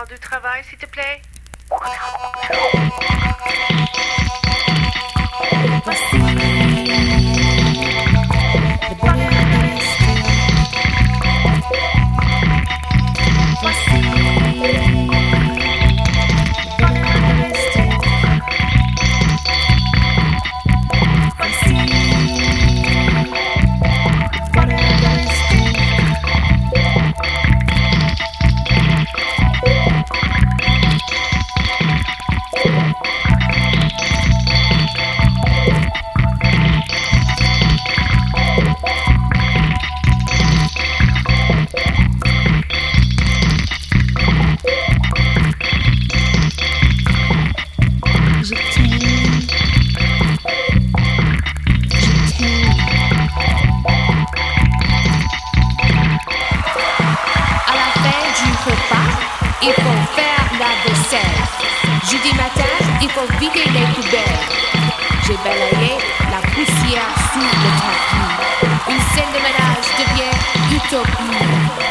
journal du travail, s'il te plaît? Il faut faire la vaisselle. Jeudi matin, il faut vider les poubelles. J'ai balayé la poussière sous le tapis. Une scène de ménage devient utopie.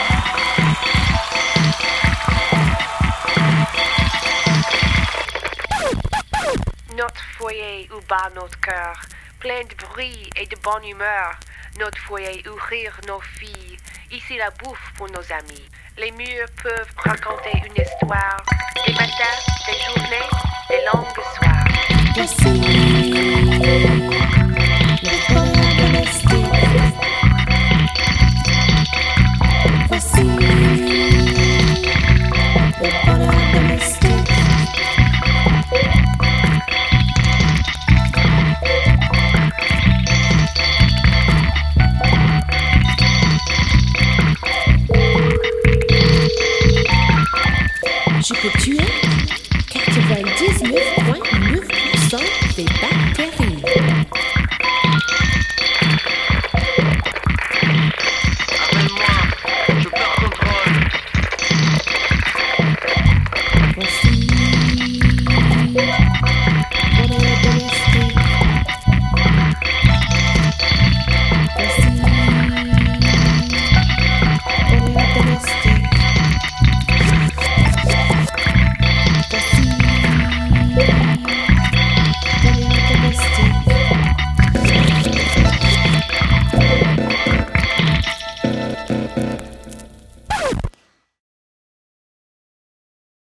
Notre foyer où bat notre cœur, plein de bruit et de bonne humeur. Notre foyer où rire nos filles. Ici la bouffe pour nos amis. Les murs peuvent raconter une histoire. Des matins, des journées, des longues soirs. Voici le bonheur domestique. Voici le bonheur domestique. Je peux tuer 99,9% des bats.